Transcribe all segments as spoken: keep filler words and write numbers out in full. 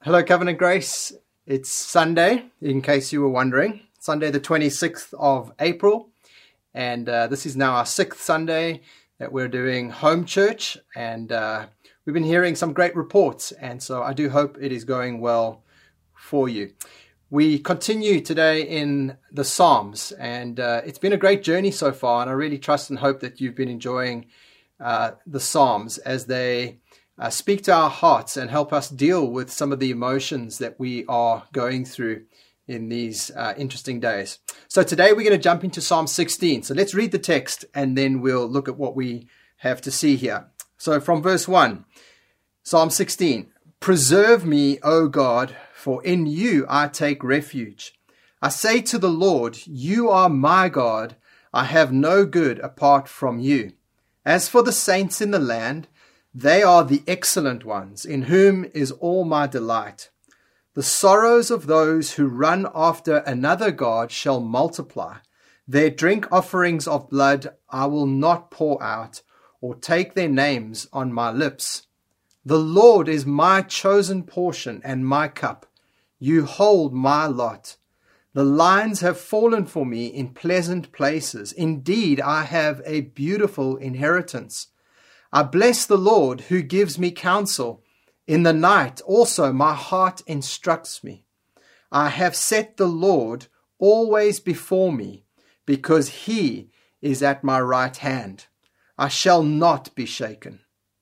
Hello, Covenant Grace. It's Sunday, in case you were wondering. Sunday, the twenty-sixth of April. And uh, this is now our sixth Sunday that we're doing home church. And uh, we've been hearing some great reports. And so I do hope it is going well for you. We continue today in the Psalms. And uh, it's been a great journey so far. And I really trust and hope that you've been enjoying uh, the Psalms as they Uh, speak to our hearts and help us deal with some of the emotions that we are going through in these uh, interesting days. So today we're going to jump into Psalm sixteen. So let's read the text and then we'll look at what we have to see here. So from verse one, Psalm sixteen, "Preserve me, O God, for in you I take refuge. I say to the Lord, you are my God. I have no good apart from you. As for the saints in the land, they are the excellent ones, in whom is all my delight. The sorrows of those who run after another God shall multiply. Their drink offerings of blood I will not pour out, or take their names on my lips. The Lord is my chosen portion and my cup. You hold my lot. The lines have fallen for me in pleasant places. Indeed, I have a beautiful inheritance. I bless the Lord who gives me counsel. In the night also my heart instructs me. I have set the Lord always before me, because he is at my right hand. I shall not be shaken.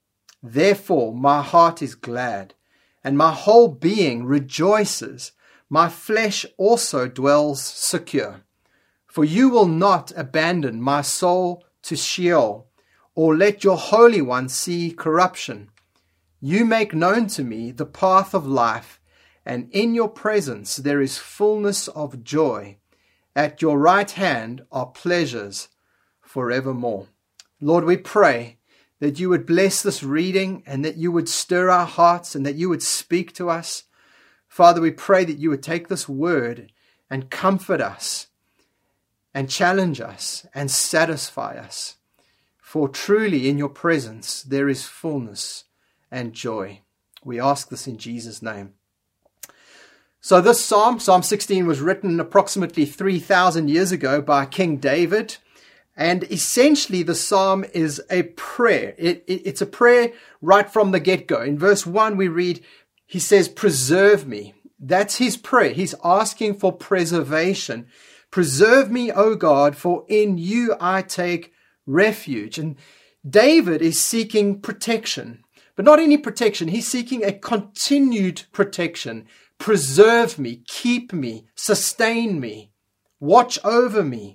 Therefore my heart is glad, and my whole being rejoices. My flesh also dwells secure. For you will not abandon my soul to Sheol, or let your Holy One see corruption. You make known to me the path of life, and in your presence there is fullness of joy. At your right hand are pleasures forevermore." Lord, we pray that you would bless this reading and that you would stir our hearts and that you would speak to us. Father, we pray that you would take this word and comfort us and challenge us and satisfy us. For truly in your presence there is fullness and joy. We ask this in Jesus' name. So this psalm, Psalm sixteen, was written approximately three thousand years ago by King David. And essentially the psalm is a prayer. It, it, it's a prayer right from the get-go. In verse one we read, he says, "Preserve me." That's his prayer. He's asking for preservation. "Preserve me, O God, for in you I take refuge." And David is seeking protection, but not any protection. He's seeking a continued protection. Preserve me, keep me, sustain me, watch over me,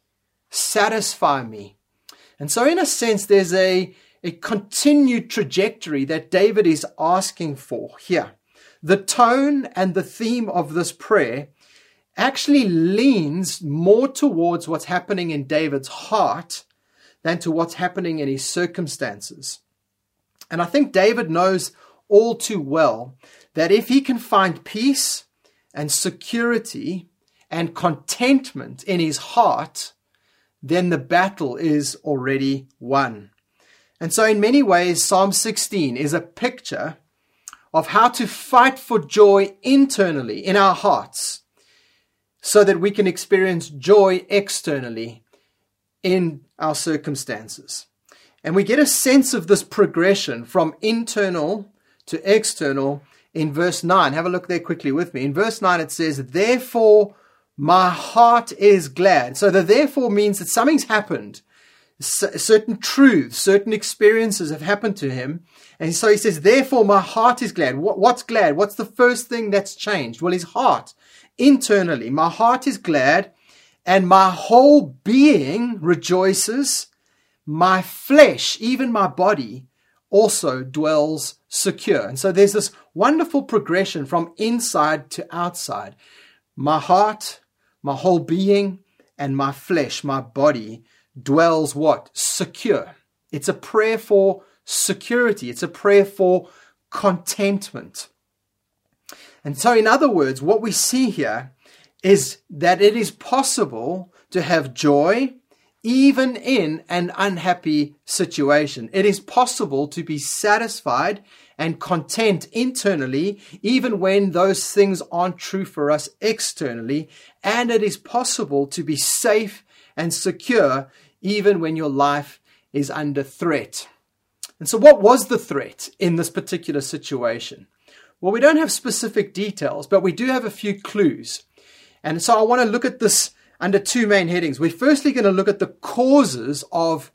satisfy me. And so in a sense, there's a, a continued trajectory that David is asking for here. The tone and the theme of this prayer actually leans more towards what's happening in David's heart than to what's happening in his circumstances. And I think David knows all too well that if he can find peace and security and contentment in his heart, then the battle is already won. And so in many ways, Psalm sixteen is a picture of how to fight for joy internally in our hearts so that we can experience joy externally in our circumstances. And we get a sense of this progression from internal to external in verse nine. Have a look there quickly with me. In verse nine it says, "Therefore my heart is glad." So the therefore means that something's happened. C- certain truths, certain experiences have happened to him. And so he says, "Therefore my heart is glad." What, what's glad? What's the first thing that's changed? Well, his heart. Internally, my heart is glad, and my whole being rejoices. My flesh, even my body, also dwells secure. And so there's this wonderful progression from inside to outside. My heart, my whole being, and my flesh, my body, dwells what? Secure. It's a prayer for security. It's a prayer for contentment. And so in other words, what we see here is that it is possible to have joy even in an unhappy situation. It is possible to be satisfied and content internally, even when those things aren't true for us externally. And it is possible to be safe and secure, even when your life is under threat. And so what was the threat in this particular situation? Well, we don't have specific details, but we do have a few clues. And so I want to look at this under two main headings. We're firstly going to look at the causes of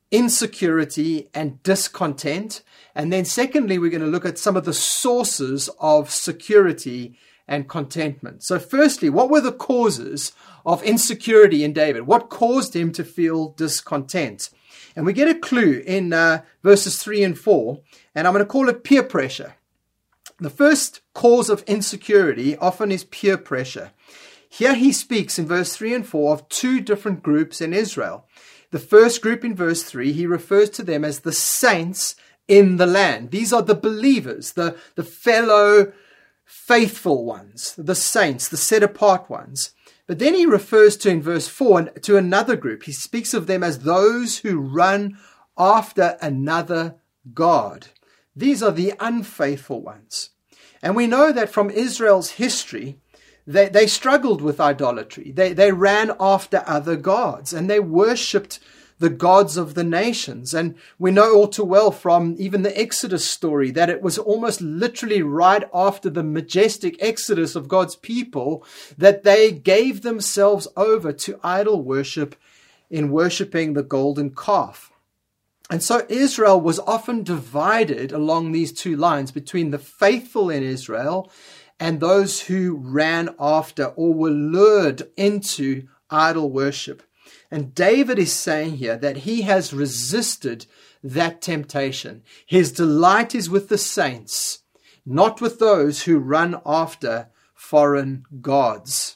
insecurity and discontent. And then secondly, we're going to look at some of the sources of security and contentment. So firstly, what were the causes of insecurity in David? What caused him to feel discontent? And we get a clue in uh, verses three and four, and I'm going to call it peer pressure. The first cause of insecurity often is peer pressure. Here he speaks in verse three and four of two different groups in Israel. The first group in verse three, he refers to them as the saints in the land. These are the believers, the, the fellow faithful ones, the saints, the set apart ones. But then he refers to in verse four to another group. He speaks of them as those who run after another god. These are the unfaithful ones. And we know that from Israel's history, They, they struggled with idolatry. They, they ran after other gods and they worshipped the gods of the nations. And we know all too well from even the Exodus story that it was almost literally right after the majestic exodus of God's people that they gave themselves over to idol worship in worshipping the golden calf. And so Israel was often divided along these two lines between the faithful in Israel and those who ran after or were lured into idol worship. And David is saying here that he has resisted that temptation. His delight is with the saints, not with those who run after foreign gods.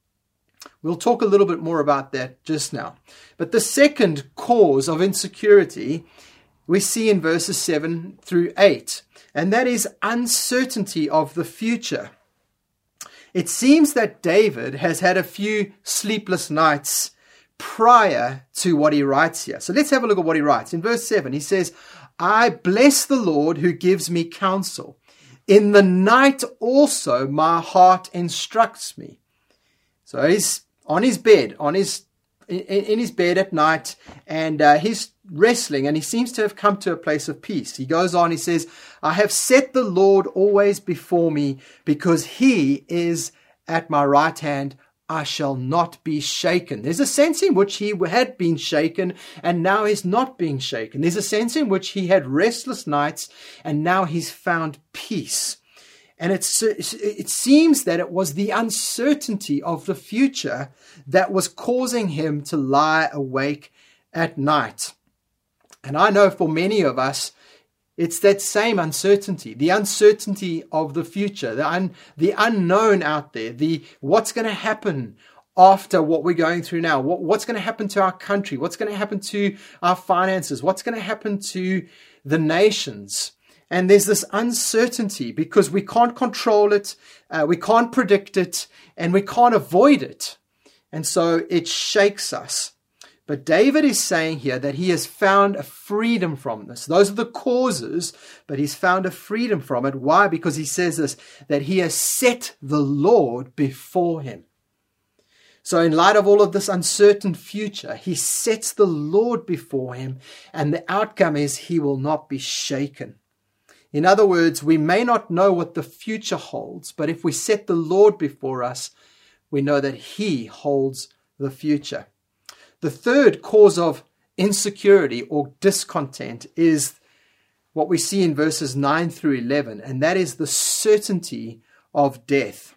We'll talk a little bit more about that just now. But the second cause of insecurity we see in verses seven through eight, and that is uncertainty of the future. It seems that David has had a few sleepless nights prior to what he writes here. So let's have a look at what he writes. In verse seven, he says, I bless the Lord who gives me counsel. In the night also my heart instructs me. So he's on his bed, on his in, in his bed at night, and uh, he's wrestling, and he seems to have come to a place of peace. He goes on, he says, I have set the Lord always before me, because he is at my right hand. I shall not be shaken. There's a sense in which he had been shaken, and now he's not being shaken. There's a sense in which he had restless nights, and now he's found peace. And it's, it seems that it was the uncertainty of the future that was causing him to lie awake at night. And I know for many of us, it's that same uncertainty, the uncertainty of the future, the, un, the unknown out there, the what's going to happen after what we're going through now, what, what's going to happen to our country, what's going to happen to our finances, what's going to happen to the nations. And there's this uncertainty because we can't control it, uh, we can't predict it, and we can't avoid it. And so it shakes us. But David is saying here that he has found a freedom from this. Those are the causes, but he's found a freedom from it. Why? Because he says this, that he has set the Lord before him. So in light of all of this uncertain future, he sets the Lord before him, and the outcome is he will not be shaken. In other words, we may not know what the future holds, but if we set the Lord before us, we know that he holds the future. The third cause of insecurity or discontent is what we see in verses nine through eleven, and that is the certainty of death.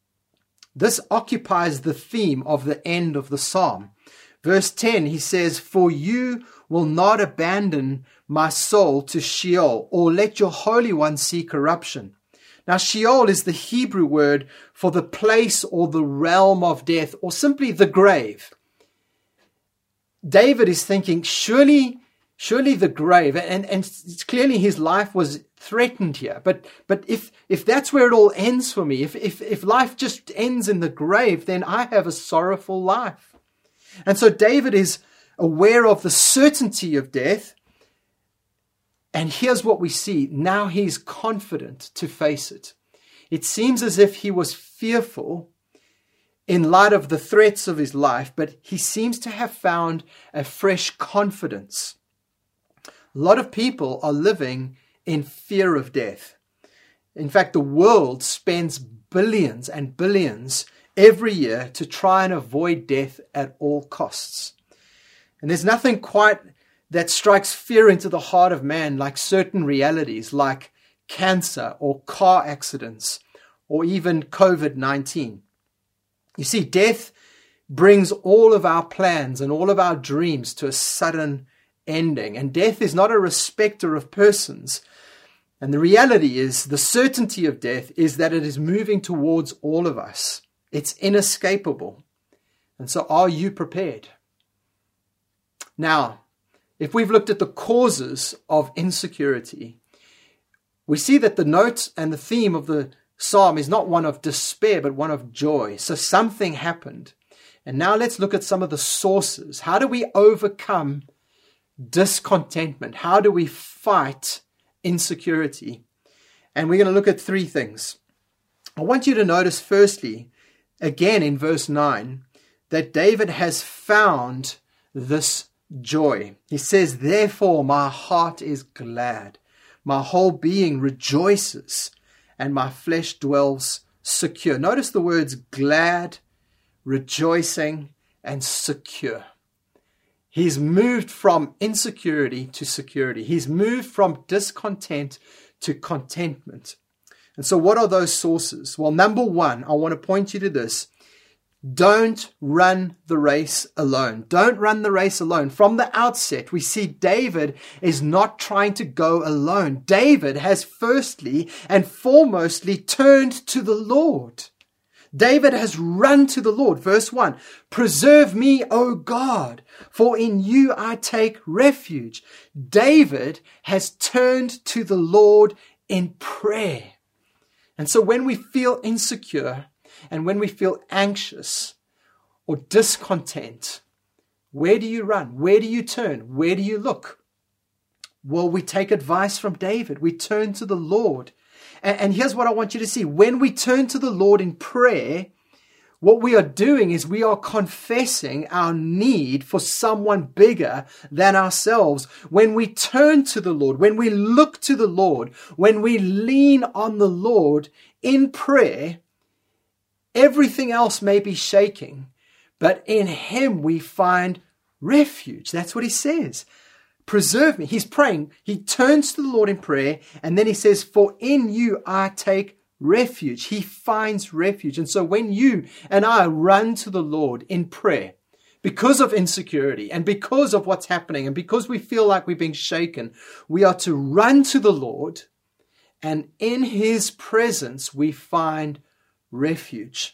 This occupies the theme of the end of the psalm. Verse ten, he says, For you will not abandon my soul to Sheol, or let your Holy One see corruption. Now, Sheol is the Hebrew word for the place or the realm of death, or simply the grave. David is thinking, surely, surely the grave, and, and it's clearly his life was threatened here. But but if if that's where it all ends for me, if if if life just ends in the grave, then I have a sorrowful life. And so David is aware of the certainty of death. And here's what we see. Now he's confident to face it. It seems as if he was fearful in light of the threats of his life, but he seems to have found a fresh confidence. A lot of people are living in fear of death. In fact, the world spends billions and billions every year to try and avoid death at all costs. And there's nothing quite that strikes fear into the heart of man like certain realities like cancer or car accidents or even covid nineteen. You see, death brings all of our plans and all of our dreams to a sudden ending. And death is not a respecter of persons. And the reality is, the certainty of death is that it is moving towards all of us. It's inescapable. And so are you prepared? Now, if we've looked at the causes of insecurity, we see that the note and the theme of the psalm is not one of despair, but one of joy. So something happened. And now let's look at some of the sources. How do we overcome discontentment? How do we fight insecurity? And we're going to look at three things. I want you to notice firstly, again in verse nine, that David has found this joy. He says, therefore my heart is glad, my whole being rejoices, and my flesh dwells secure. Notice the words glad, rejoicing, and secure. He's moved from insecurity to security. He's moved from discontent to contentment. And so what are those sources? Well, number one, I want to point you to this. Don't run the race alone. Don't run the race alone. From the outset, we see David is not trying to go alone. David has firstly and foremostly turned to the Lord. David has run to the Lord. Verse one, preserve me, O God, for in you I take refuge. David has turned to the Lord in prayer. And so when we feel insecure, and when we feel anxious or discontent, where do you run? Where do you turn? Where do you look? Well, we take advice from David. We turn to the Lord. And, and here's what I want you to see. When we turn to the Lord in prayer, what we are doing is we are confessing our need for someone bigger than ourselves. When we turn to the Lord, when we look to the Lord, when we lean on the Lord in prayer, everything else may be shaking, but in him we find refuge. That's what he says. Preserve me. He's praying. He turns to the Lord in prayer, and then he says, for in you I take refuge. He finds refuge. And so when you and I run to the Lord in prayer, because of insecurity and because of what's happening and because we feel like we're being shaken, we are to run to the Lord, and in his presence we find refuge.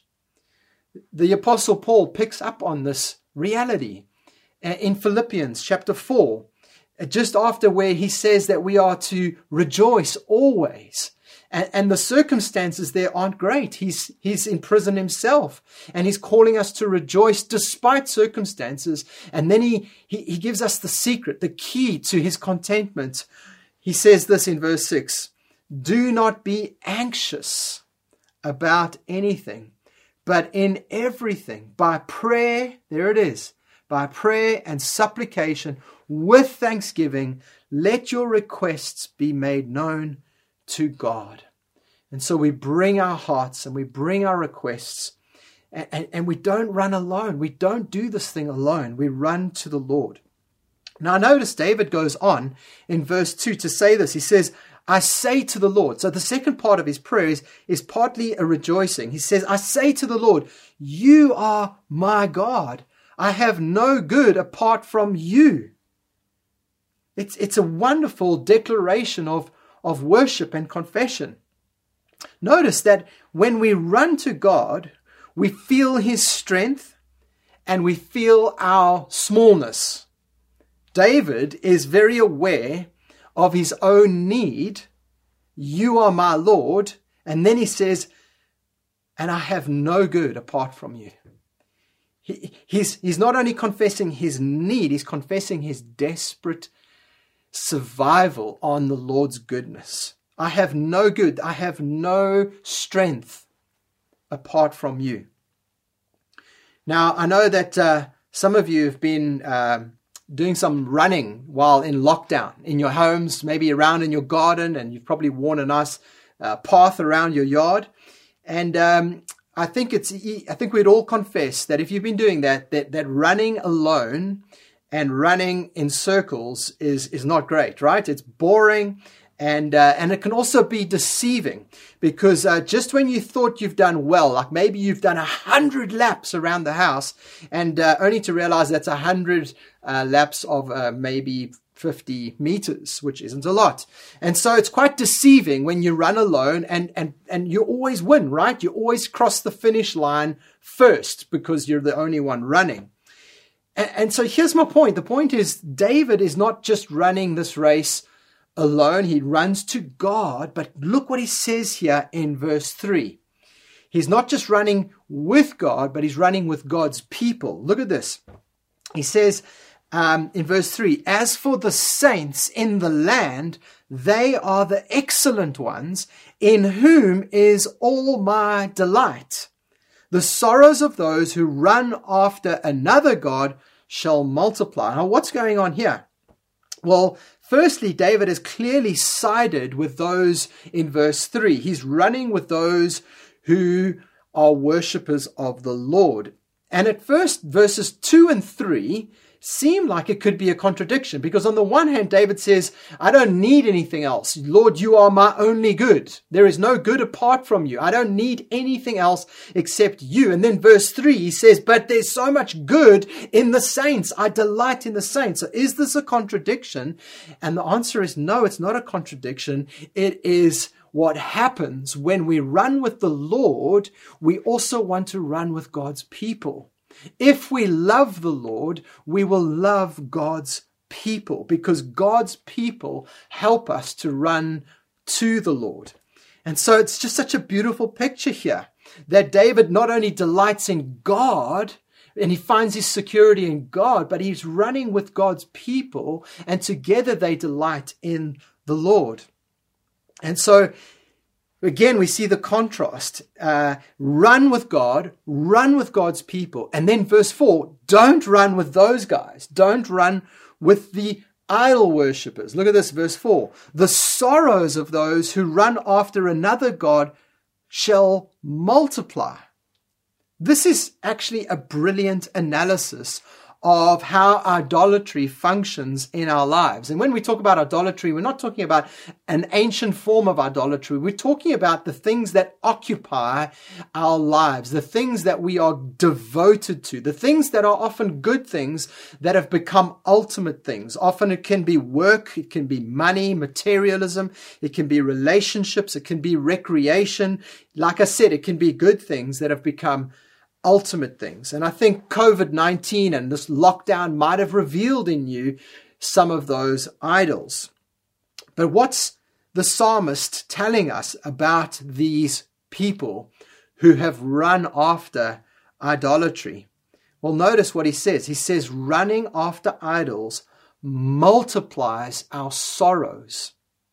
The Apostle Paul picks up on this reality in Philippians chapter four, just after where he says that we are to rejoice always. And, and the circumstances there aren't great. He's, he's in prison himself, and he's calling us to rejoice despite circumstances. And then he, he, he gives us the secret, the key to his contentment. He says this in verse six, do not be anxious about anything, but in everything, by prayer, there it is, by prayer and supplication, with thanksgiving, let your requests be made known to God. And so we bring our hearts and we bring our requests, and, and, and we don't run alone. We don't do this thing alone. We run to the Lord. Now notice David goes on in verse two to say this. He says, I say to the Lord. So the second part of his prayer is, is partly a rejoicing. He says, I say to the Lord, you are my God. I have no good apart from you. It's, it's a wonderful declaration of, of worship and confession. Notice that when we run to God, we feel his strength and we feel our smallness. David is very aware of his own need. You are my Lord. And then he says, and I have no good apart from you. He, he's, he's not only confessing his need, he's confessing his desperate survival on the Lord's goodness. I have no good, I have no strength apart from you. Now, I know that uh, some of you have been uh, doing some running while in lockdown in your homes, maybe around in your garden, and you've probably worn a nice uh, path around your yard. And um, I think it's, I think we'd all confess that if you've been doing that, that, that running alone and running in circles is, is not great, right? It's boring. And uh, and it can also be deceiving, because uh, just when you thought you've done well, like maybe you've done a hundred laps around the house, and uh, only to realize that's a hundred uh, laps of uh, maybe fifty meters, which isn't a lot. And so it's quite deceiving when you run alone, and and and you always win, right? You always cross the finish line first because you're the only one running. And, and so here's my point. The point is, David is not just running this race alone. He runs to God, but look what he says here in verse three. He's not just running with God, but he's running with God's people. Look at this. He says um, in verse three, as for the saints in the land, they are the excellent ones, in whom is all my delight. The sorrows of those who run after another God shall multiply. Now, what's going on here? Well, firstly, David has clearly sided with those in verse three. He's running with those who are worshippers of the Lord. And at first, verses two and three seem like it could be a contradiction, because on the one hand, David says, I don't need anything else. Lord, you are my only good. There is no good apart from you. I don't need anything else except you. And then verse three, he says, but there's so much good in the saints. I delight in the saints. So is this a contradiction? And the answer is no, it's not a contradiction. It is what happens when we run with the Lord. We also want to run with God's people. If we love the Lord, we will love God's people, because God's people help us to run to the Lord. And so it's just such a beautiful picture here that David not only delights in God and he finds his security in God, but he's running with God's people, and together they delight in the Lord. And so again, we see the contrast. Uh, run with God, run with God's people. And then verse four, don't run with those guys. Don't run with the idol worshippers. Look at this, verse four. The sorrows of those who run after another God shall multiply. This is actually a brilliant analysis of how idolatry functions in our lives. And when we talk about idolatry, we're not talking about an ancient form of idolatry. We're talking about the things that occupy our lives, the things that we are devoted to, the things that are often good things that have become ultimate things. Often it can be work, it can be money, materialism, it can be relationships, it can be recreation. Like I said, it can be good things that have become ultimate things. And I think COVID nineteen and this lockdown might have revealed in you some of those idols. But what's the psalmist telling us about these people who have run after idolatry? Well, notice what he says. He says, running after idols multiplies our sorrows.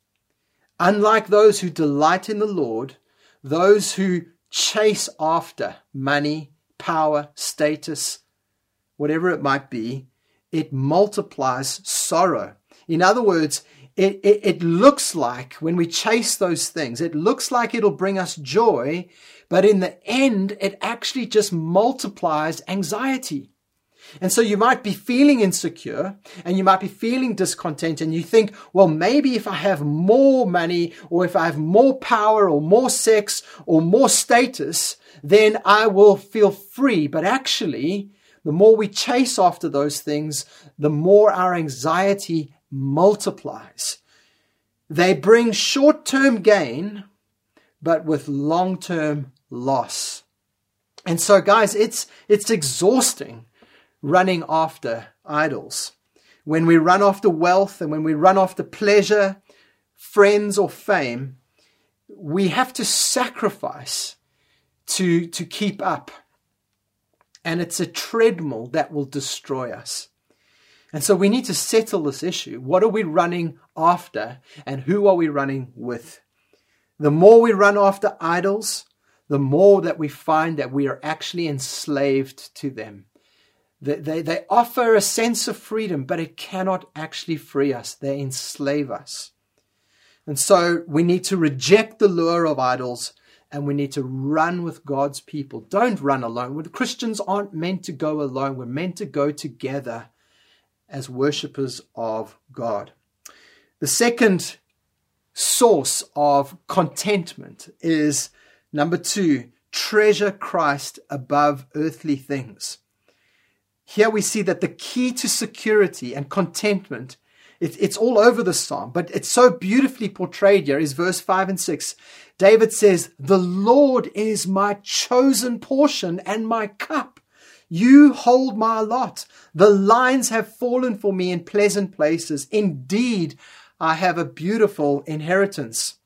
Unlike those who delight in the Lord, those who chase after money, power, status, whatever it might be, it multiplies sorrow. In other words, it, it, it looks like when we chase those things, it looks like it'll bring us joy, but in the end, it actually just multiplies anxiety. And so you might be feeling insecure and you might be feeling discontent, and you think, well, maybe if I have more money, or if I have more power, or more sex, or more status, then I will feel free. But actually, the more we chase after those things, the more our anxiety multiplies. They bring short-term gain, but with long-term loss. And so, guys, it's it's exhausting running after idols. When we run after wealth and when we run after pleasure, friends, or fame, we have to sacrifice to, to keep up. and it's a treadmill that will destroy us. And so we need to settle this issue. What are we running after, and who are we running with? The more we run after idols, the more that we find that we are actually enslaved to them. They, they, they offer a sense of freedom, but it cannot actually free us. They enslave us. And so we need to reject the lure of idols, and we need to run with God's people. Don't run alone. Christians aren't meant to go alone. We're meant to go together as worshippers of God. The second source of contentment is, number two, treasure Christ above earthly things. Here we see that the key to security and contentment, it, it's all over the psalm, but it's so beautifully portrayed here, is verse five and six. David says, "The Lord is my chosen portion and my cup. You hold my lot. The lines have fallen for me in pleasant places. Indeed, I have a beautiful inheritance."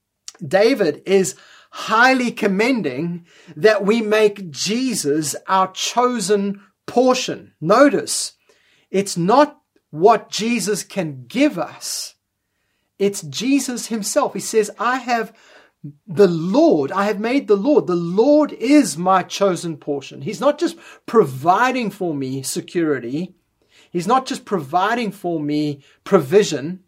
David is highly commending that we make Jesus our chosen portion. Notice, it's not what Jesus can give us. It's Jesus himself. He says, I have the Lord, I have made the Lord. The Lord is my chosen portion. He's not just providing for me security. He's not just providing for me provision.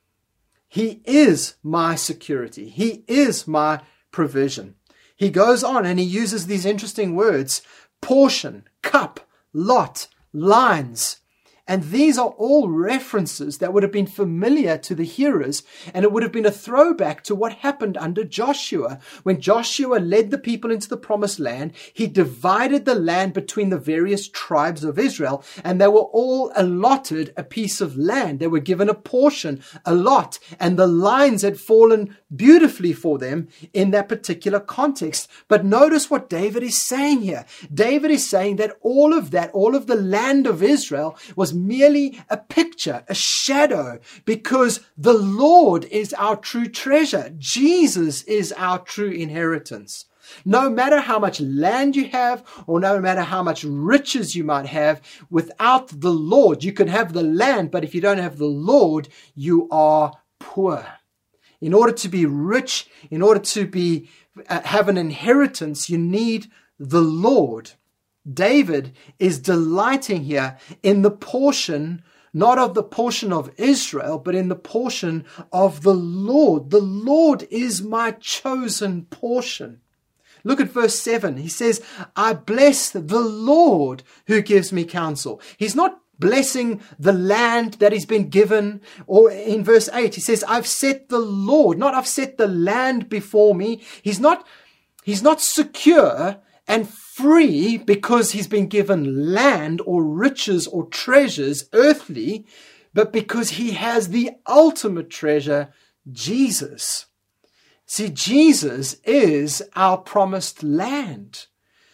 He is my security. He is my provision. He goes on and he uses these interesting words: portion, cup, lot, lines. And these are all references that would have been familiar to the hearers, and it would have been a throwback to what happened under Joshua. When Joshua led the people into the promised land, he divided the land between the various tribes of Israel, and they were all allotted a piece of land. They were given a portion, a lot, and the lines had fallen beautifully for them in that particular context. But notice what David is saying here. David is saying that all of that, all of the land of Israel was merely a picture, a shadow, because the Lord is our true treasure. Jesus is our true inheritance. No matter how much land you have, or no matter how much riches you might have, without the Lord, you can have the land, but if you don't have the Lord, you are poor. In order to be rich, in order to be uh, have an inheritance, you need the Lord. David is delighting here in the portion, not of the portion of Israel, but in the portion of the Lord. The Lord is my chosen portion. Look at verse seven. He says, I bless the Lord who gives me counsel. He's not blessing the land that he's been given. Or in verse eight, he says, I've set the Lord, not I've set the land before me. He's not, he's not secure and free because he's been given land or riches or treasures earthly, but because he has the ultimate treasure, Jesus. See, Jesus is our promised land.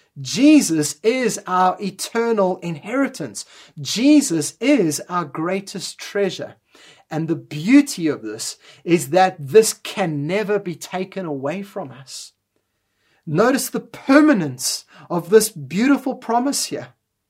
Jesus is our eternal inheritance. Jesus is our greatest treasure. And the beauty of this is that this can never be taken away from us. Notice the permanence of this beautiful promise here.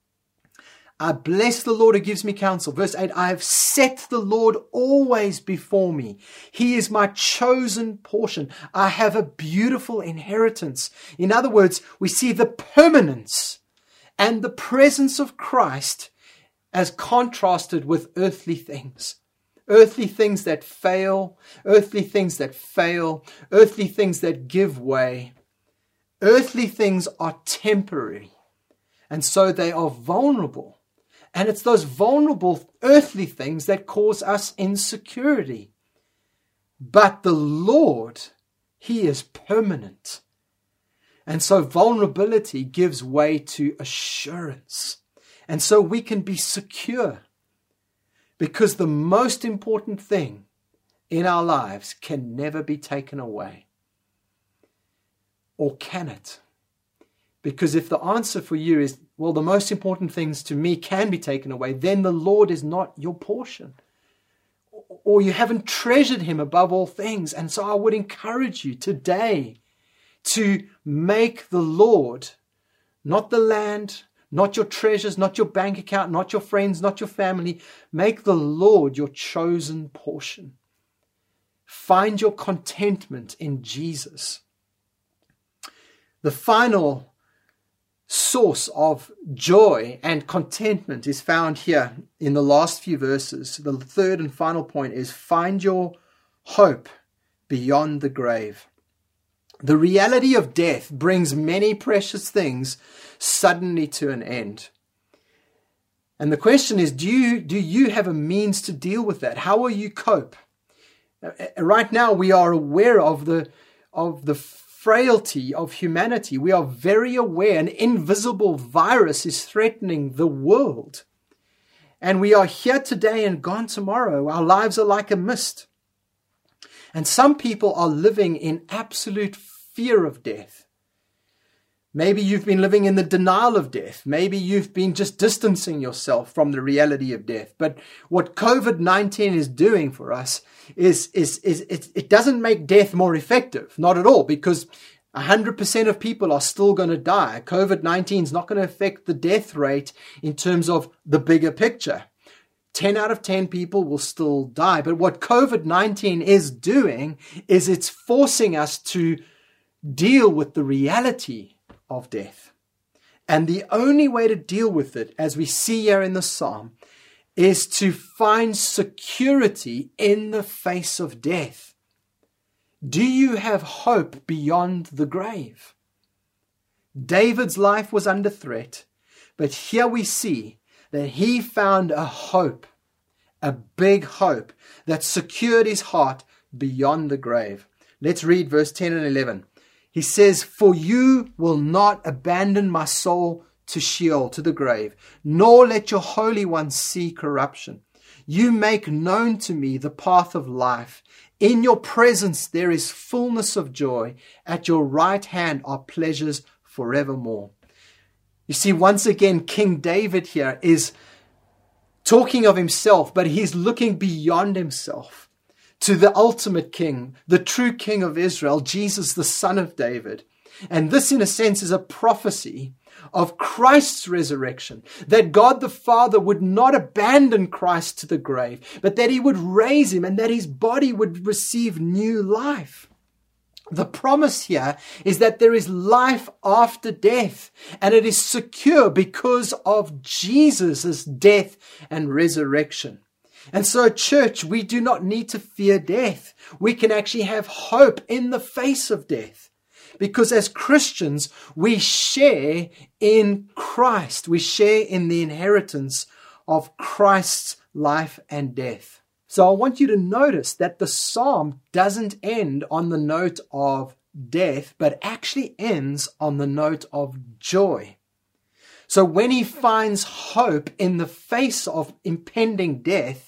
I bless the Lord who gives me counsel. Verse eight, I have set the Lord always before me. He is my chosen portion. I have a beautiful inheritance. In other words, we see the permanence and the presence of Christ as contrasted with earthly things. Earthly things that fail, earthly things that fail, earthly things that give way. Earthly things are temporary, and so they are vulnerable. And it's those vulnerable earthly things that cause us insecurity. But the Lord, He is permanent. And so vulnerability gives way to assurance. And so we can be secure, because the most important thing in our lives can never be taken away. Or can it? Because if the answer for you is, well, the most important things to me can be taken away, then the Lord is not your portion. Or you haven't treasured Him above all things. And so I would encourage you today to make the Lord, not the land, not your treasures, not your bank account, not your friends, not your family. Make the Lord your chosen portion. Find your contentment in Jesus. The final source of joy and contentment is found here in the last few verses. The third and final point is find your hope beyond the grave. The reality of death brings many precious things suddenly to an end. And the question is, do you, do you have a means to deal with that? How will you cope? Right now, we are aware of the, of the frailty of humanity. We are very aware an invisible virus is threatening the world. And we are here today and gone tomorrow. Our lives are like a mist. And some people are living in absolute fear of death. Maybe you've been living in the denial of death. Maybe you've been just distancing yourself from the reality of death. But what COVID nineteen is doing for us is, is, is it, it doesn't make death more effective. Not at all, because one hundred percent of people are still going to die. COVID nineteen is not going to affect the death rate in terms of the bigger picture. ten out of ten people will still die. But what COVID nineteen is doing is it's forcing us to deal with the reality of death. And the only way to deal with it, as we see here in the Psalm, is to find security in the face of death. Do you have hope beyond the grave? David's life was under threat, but here we see that he found a hope, a big hope that secured his heart beyond the grave. Let's read verse ten and eleven. He says, "For you will not abandon my soul to Sheol, to the grave, nor let your Holy One see corruption. You make known to me the path of life. In your presence there is fullness of joy. At your right hand are pleasures forevermore." You see, once again, King David here is talking of himself, but he's looking beyond himself to the ultimate king, the true king of Israel, Jesus, the son of David. And this, in a sense, is a prophecy of Christ's resurrection, that God the Father would not abandon Christ to the grave, but that he would raise him and that his body would receive new life. The promise here is that there is life after death, and it is secure because of Jesus' death and resurrection. And so, church, we do not need to fear death. We can actually have hope in the face of death. Because as Christians, we share in Christ. We share in the inheritance of Christ's life and death. So I want you to notice that the psalm doesn't end on the note of death, but actually ends on the note of joy. So when he finds hope in the face of impending death,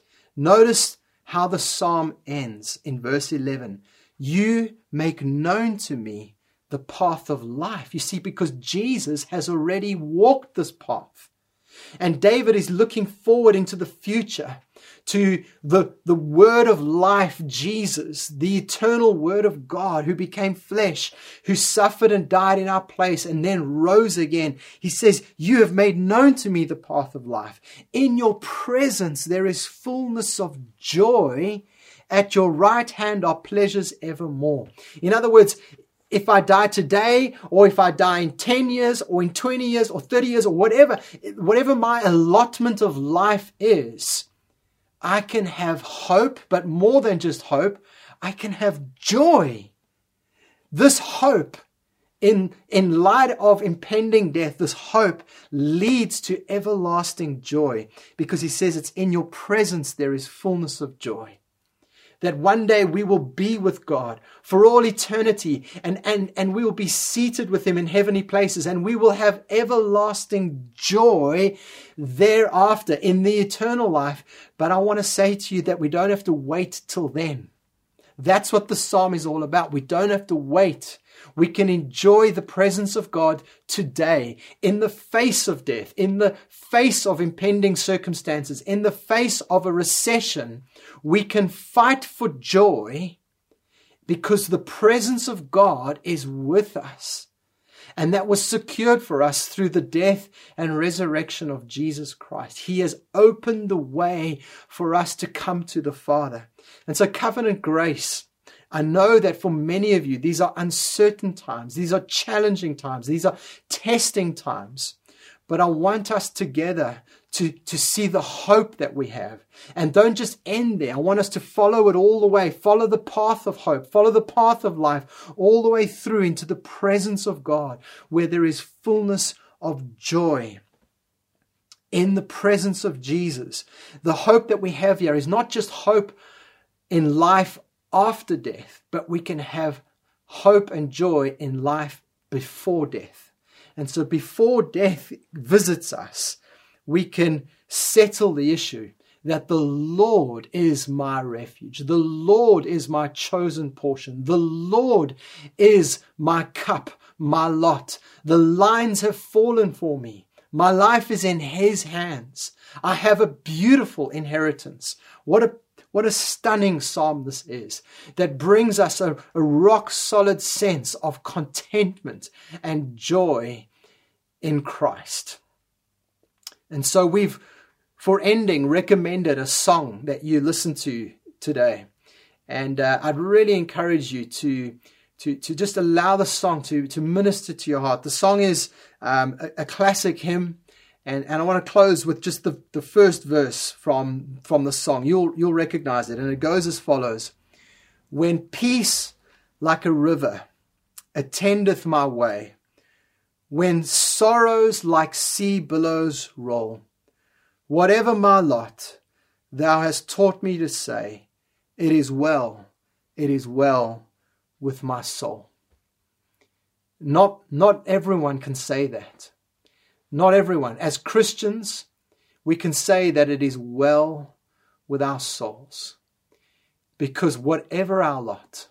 notice how the psalm ends in verse eleven. You make known to me the path of life. You see, because Jesus has already walked this path. And David is looking forward into the future to the, the word of life, Jesus, the eternal word of God who became flesh, who suffered and died in our place and then rose again. He says, you have made known to me the path of life. In your presence there is fullness of joy. At your right hand are pleasures evermore. In other words, if I die today, or if I die in ten years, or in twenty years, or thirty years, or whatever, whatever my allotment of life is, I can have hope, but more than just hope, I can have joy. This hope, in, in light of impending death, this hope leads to everlasting joy, because he says it's in your presence there is fullness of joy. That one day we will be with God for all eternity, and, and, and we will be seated with him in heavenly places, and we will have everlasting joy thereafter in the eternal life. But I want to say to you that we don't have to wait till then. That's what the psalm is all about. We don't have to wait. We can enjoy the presence of God today in the face of death, in the face of impending circumstances, in the face of a recession. We can fight for joy because the presence of God is with us. and that was secured for us through the death and resurrection of Jesus Christ. He has opened the way for us to come to the Father. And so covenant grace, I know that for many of you, these are uncertain times. These are challenging times. These are testing times. But I want us together to, to see the hope that we have. And don't just end there. I want us to follow it all the way. Follow the path of hope. Follow the path of life all the way through into the presence of God, where there is fullness of joy. In the presence of Jesus. The hope that we have here is not just hope in life after death, but we can have hope and joy in life before death. And so before death visits us, we can settle the issue that the Lord is my refuge. The Lord is my chosen portion. The Lord is my cup, my lot. The lines have fallen for me. My life is in His hands. I have a beautiful inheritance. What a What a stunning psalm this is, that brings us a, a rock-solid sense of contentment and joy in Christ. And so we've, for ending, recommended a song that you listen to today. And uh, I'd really encourage you to, to, to just allow the song to, to minister to your heart. The song is um, a, a classic hymn. And, and I want to close with just the, the first verse from, from the song. You'll, you'll recognize it. And it goes as follows. When peace like a river attendeth my way, when sorrows like sea billows roll, whatever my lot, thou hast taught me to say, it is well, it is well with my soul. Not, not everyone can say that. Not everyone. As Christians, we can say that it is well with our souls. Because whatever our lot,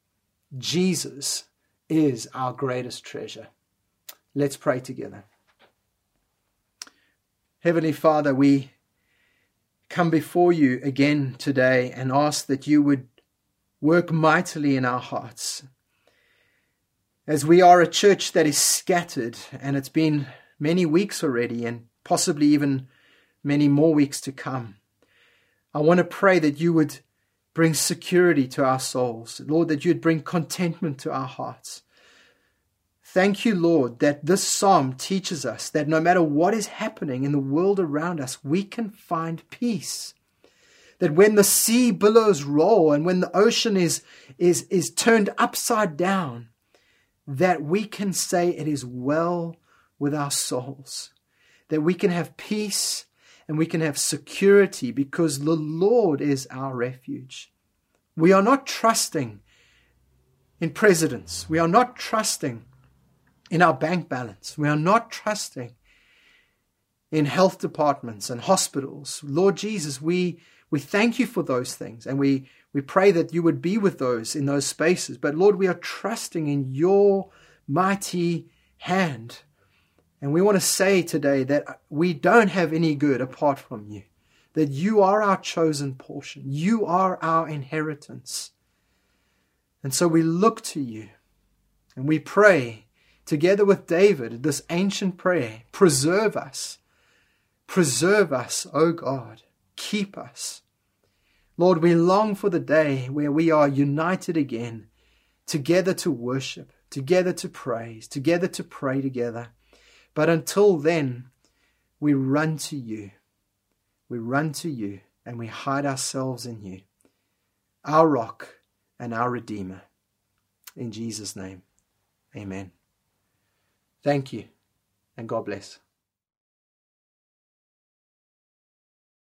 Jesus is our greatest treasure. Let's pray together. Heavenly Father, we come before you again today and ask that you would work mightily in our hearts. As we are a church that is scattered, and it's been many weeks already, and possibly even many more weeks to come. I want to pray that you would bring security to our souls. Lord, that you'd bring contentment to our hearts. Thank you, Lord, that this psalm teaches us that no matter what is happening in the world around us, we can find peace. That when the sea billows roll and when the ocean is, is, is turned upside down, that we can say it is well with our souls, that we can have peace and we can have security because the Lord is our refuge. We are not trusting in presidents. We are not trusting in our bank balance. We are not trusting in health departments and hospitals. Lord Jesus, we, we thank you for those things, and we, we pray that you would be with those in those spaces. But Lord, we are trusting in your mighty hand. And we want to say today that we don't have any good apart from you, that you are our chosen portion. You are our inheritance. And so we look to you and we pray together with David, this ancient prayer, preserve us, preserve us, O God, keep us. Lord, we long for the day where we are united again, together to worship, together to praise, together to pray together. But until then, we run to you. We run to you and we hide ourselves in you, our rock and our Redeemer. In Jesus' name, amen. Thank you and God bless.